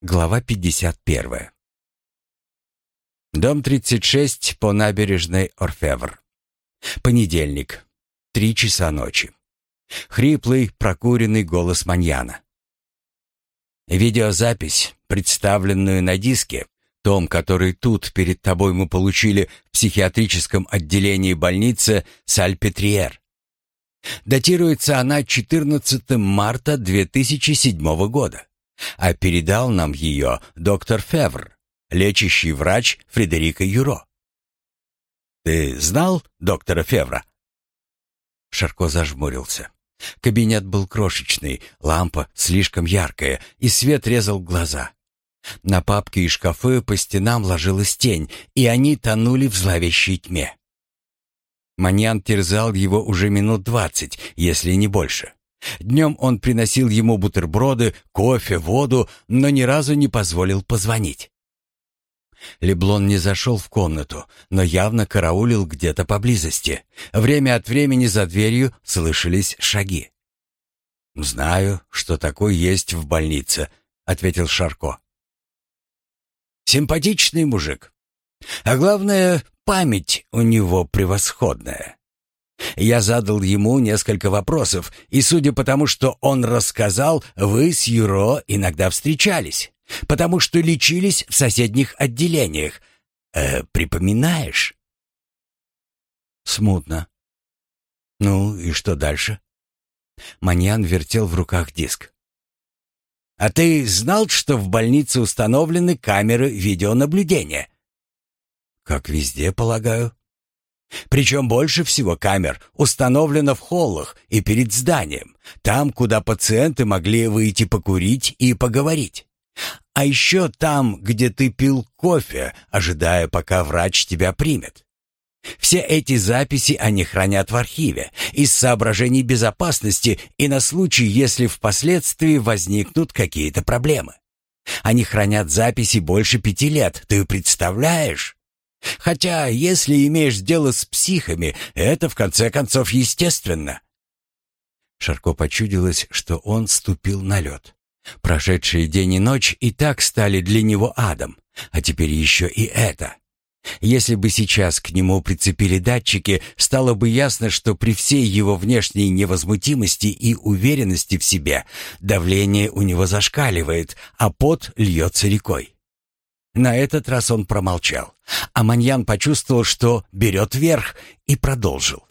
Глава 51. Дом 36 по набережной Орфевр. Понедельник. 3 часа ночи. Хриплый, прокуренный голос Маньяна. Видеозапись, представленную на диске, том, который тут перед тобой мы получили в психиатрическом отделении больницы Сальпетриер. Датируется она 14 марта 2007 года. А передал нам ее доктор Февр, лечащий врач Фредерика Юро. «Ты знал доктора Февра?» Шарко зажмурился. Кабинет был крошечный, лампа слишком яркая, и свет резал глаза. На папки и шкафы по стенам ложилась тень, и они тонули в зловещей тьме. Маньян терзал его уже минут 20, если не больше. Днем он приносил ему бутерброды, кофе, воду, но ни разу не позволил позвонить. Леблон не зашел в комнату, но явно караулил где-то поблизости. Время от времени за дверью слышались шаги. «Знаю, что такое есть в больнице», — ответил Шарко. «Симпатичный мужик. А главное, память у него превосходная. Я задал ему несколько вопросов, и судя по тому, что он рассказал, вы с Юро иногда встречались, потому что лечились в соседних отделениях. Припоминаешь?» «Смутно. Ну и что дальше?» Маньян вертел в руках диск. «А ты знал, что в больнице установлены камеры видеонаблюдения?» «Как везде, полагаю». Причем больше всего камер установлено в холлах и перед зданием, там, куда пациенты могли выйти покурить и поговорить. А еще там, где ты пил кофе, ожидая, пока врач тебя примет. Все эти записи они хранят в архиве из соображений безопасности и на случай, если впоследствии возникнут какие-то проблемы. Они хранят записи больше 5 лет, ты представляешь? Хотя, если имеешь дело с психами, это в конце концов естественно». Шарко почудилось, что он ступил на лед. Прошедшие день и ночь и так стали для него адом, а теперь еще и это. Если бы сейчас к нему прицепили датчики, стало бы ясно, что при всей его внешней невозмутимости и уверенности в себе давление у него зашкаливает, а пот льется рекой. На этот раз он промолчал, а Маньян почувствовал, что берет верх, и продолжил.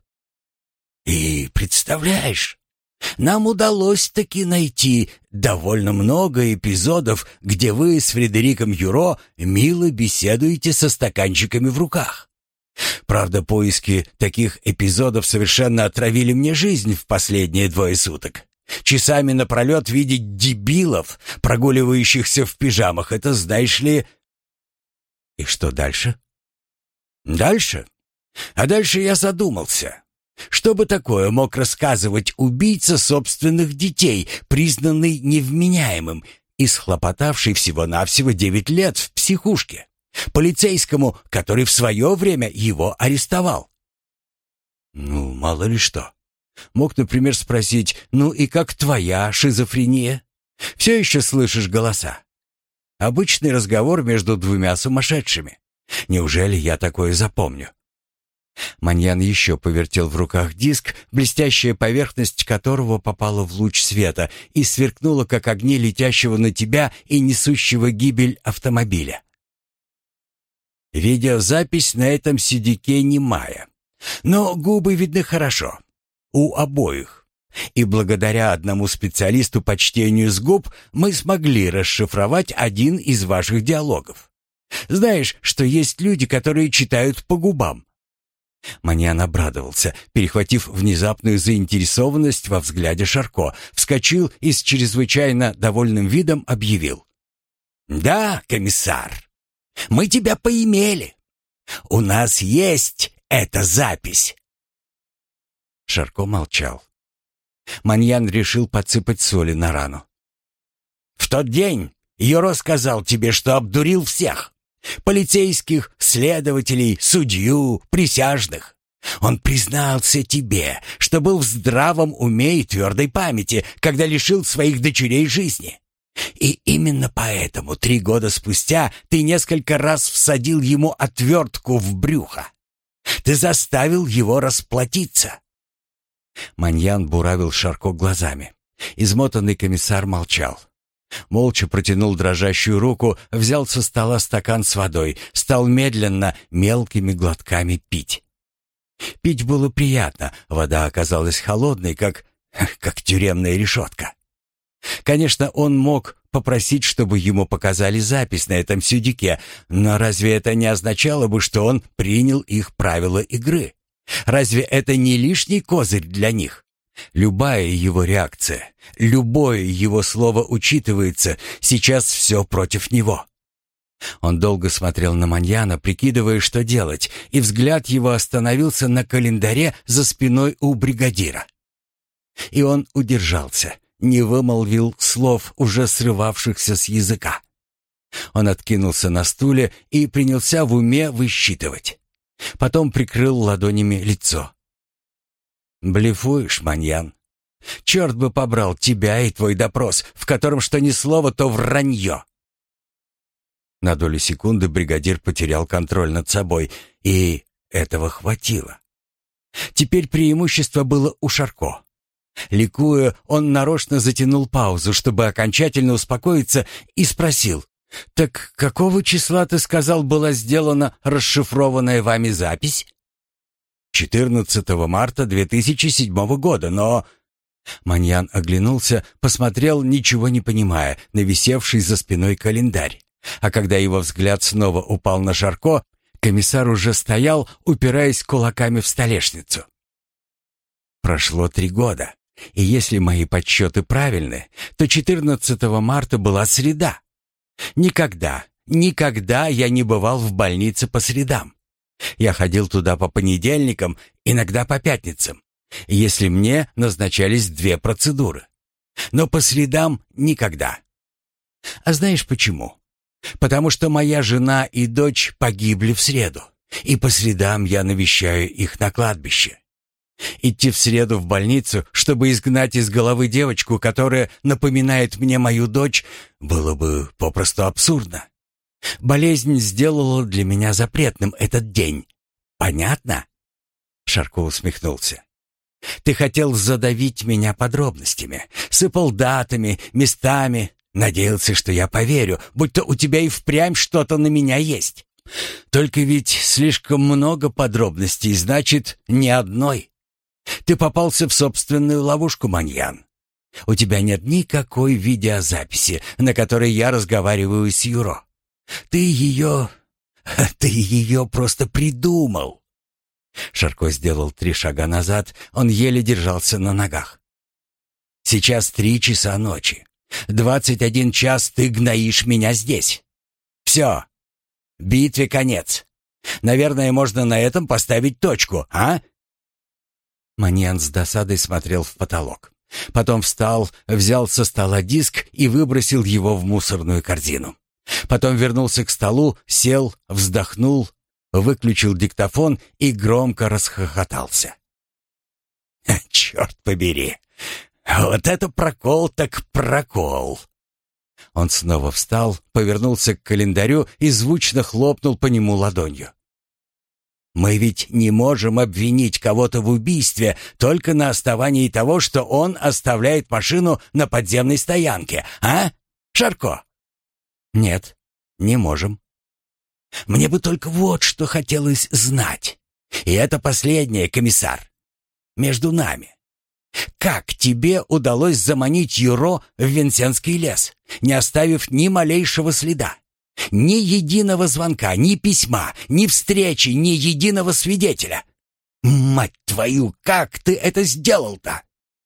«И представляешь, нам удалось таки найти довольно много эпизодов, где вы с Фредериком Юро мило беседуете со стаканчиками в руках. Правда, поиски таких эпизодов совершенно отравили мне жизнь в последние 2 суток. Часами напролет видеть дебилов, прогуливающихся в пижамах, это, знаешь ли...» «И что дальше?» «Дальше? А дальше я задумался. Что бы такое мог рассказывать убийца собственных детей, признанный невменяемым и схлопотавший всего-навсего 9 лет в психушке, полицейскому, который в свое время его арестовал?» «Ну, мало ли что. Мог, например, спросить: ну и как твоя шизофрения? Все еще слышишь голоса? Обычный разговор между 2 сумасшедшими. Неужели я такое запомню?» Маньян еще повертел в руках диск, блестящая поверхность которого попала в луч света и сверкнула, как огни летящего на тебя и несущего гибель автомобиля. Видеозапись на этом седике немая, но губы видны хорошо. У обоих. И благодаря одному специалисту по чтению с губ мы смогли расшифровать один из ваших диалогов. Знаешь, что есть люди, которые читают по губам?» Маньян обрадовался, перехватив внезапную заинтересованность во взгляде Шарко, вскочил и с чрезвычайно довольным видом объявил: «Да, комиссар, мы тебя поимели. У нас есть эта запись». Шарко молчал. Маньян решил подсыпать соли на рану. «В тот день Юро сказал тебе, что обдурил всех. Полицейских, следователей, судью, присяжных. Он признался тебе, что был в здравом уме и твердой памяти, когда лишил своих дочерей жизни. И именно поэтому 3 года спустя ты несколько раз всадил ему отвертку в брюхо. Ты заставил его расплатиться». Маньян буравил Шарко глазами. Измотанный комиссар молчал. Молча протянул дрожащую руку, взял со стола стакан с водой, стал медленно, мелкими глотками пить. Пить было приятно, вода оказалась холодной, как тюремная решетка. Конечно, он мог попросить, чтобы ему показали запись на этом сюдике, но разве это не означало бы, что он принял их правила игры? Разве это не лишний козырь для них? Любая его реакция, любое его слово учитывается, сейчас все против него. Он долго смотрел на Маньяна, прикидывая, что делать, и взгляд его остановился на календаре за спиной у бригадира. И он удержался, не вымолвил слов, уже срывавшихся с языка. Он откинулся на стуле и принялся в уме высчитывать. Потом прикрыл ладонями лицо. «Блефуешь, Маньян. Черт бы побрал тебя и твой допрос, в котором что ни слова, то вранье». На долю секунды бригадир потерял контроль над собой, и этого хватило. Теперь преимущество было у Шарко. Ликуя, он нарочно затянул паузу, чтобы окончательно успокоиться, и спросил: «Так какого числа, ты сказал, была сделана расшифрованная вами запись?» 14 марта 2007 года, но...» Маньян оглянулся, посмотрел, ничего не понимая, на висевший за спиной календарь. А когда его взгляд снова упал на Шарко, комиссар уже стоял, упираясь кулаками в столешницу. «Прошло 3 года, и если мои подсчеты правильны, то 14 марта была среда. Никогда я не бывал в больнице по средам. Я ходил туда по понедельникам, иногда по пятницам, если мне назначались 2 процедуры. Но по средам никогда. А знаешь почему? Потому что моя жена и дочь погибли в среду, и по средам я навещаю их на кладбище. Идти в среду в больницу, чтобы изгнать из головы девочку, которая напоминает мне мою дочь, было бы попросту абсурдно. Болезнь сделала для меня запретным этот день. Понятно?» Шарко усмехнулся. «Ты хотел задавить меня подробностями, сыпал датами, местами, надеялся, что я поверю, будто у тебя и впрямь что-то на меня есть. Только ведь слишком много подробностей, значит, ни одной. Ты попался в собственную ловушку, Маньян. У тебя нет никакой видеозаписи, на которой я разговариваю с Юро. Ты ее просто придумал». Шарко сделал 3 шага назад, он еле держался на ногах. «Сейчас 3 часа ночи. 21 час ты гноишь меня здесь. Все. Битве конец. Наверное, можно на этом поставить точку, а?» Маньян с досадой смотрел в потолок. Потом встал, взял со стола диск и выбросил его в мусорную корзину. Потом вернулся к столу, сел, вздохнул, выключил диктофон и громко расхохотался. «Черт побери! Вот это прокол так прокол!» Он снова встал, повернулся к календарю и звучно хлопнул по нему ладонью. «Мы ведь не можем обвинить кого-то в убийстве только на основании того, что он оставляет машину на подземной стоянке, а, Шарко?» «Нет, не можем. Мне бы только вот что хотелось знать. И это последнее, комиссар. Между нами. Как тебе удалось заманить Юро в Винсентский лес, не оставив ни малейшего следа? Ни единого звонка, ни письма, ни встречи, ни единого свидетеля. Мать твою, как ты это сделал-то?»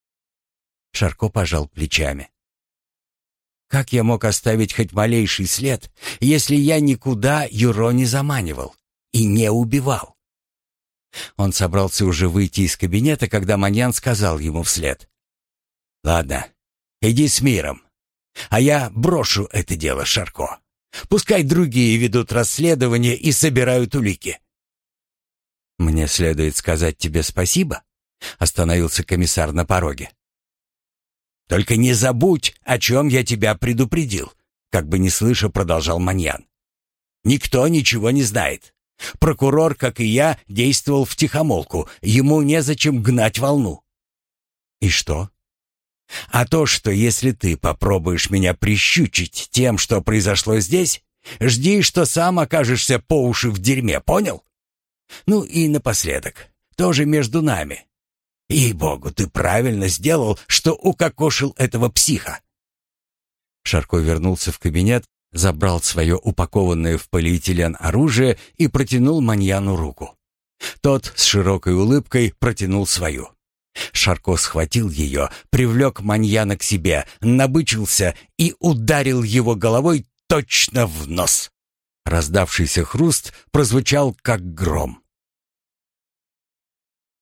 Шарко пожал плечами. «Как я мог оставить хоть малейший след, если я никуда Юро не заманивал и не убивал?» Он собрался уже выйти из кабинета, когда Маньян сказал ему вслед: «Ладно, иди с миром, а я брошу это дело, Шарко. Пускай другие ведут расследование и собирают улики». «Мне следует сказать тебе спасибо?» — остановился комиссар на пороге. Только не забудь, о чем я тебя предупредил», — как бы не слыша продолжал Маньян. «Никто ничего не знает. Прокурор, как и я, действовал втихомолку. Ему незачем гнать волну». «И что?» «А то, что если ты попробуешь меня прищучить тем, что произошло здесь, жди, что сам окажешься по уши в дерьме, понял? Ну и напоследок, тоже между нами. Ей-богу, ты правильно сделал, что укокошил этого психа». Шарко вернулся в кабинет, забрал свое упакованное в полиэтилен оружие и протянул Маньяну руку. Тот с широкой улыбкой протянул свою. Шарко схватил ее, привлек Маньяна к себе, набычился и ударил его головой точно в нос. Раздавшийся хруст прозвучал как гром.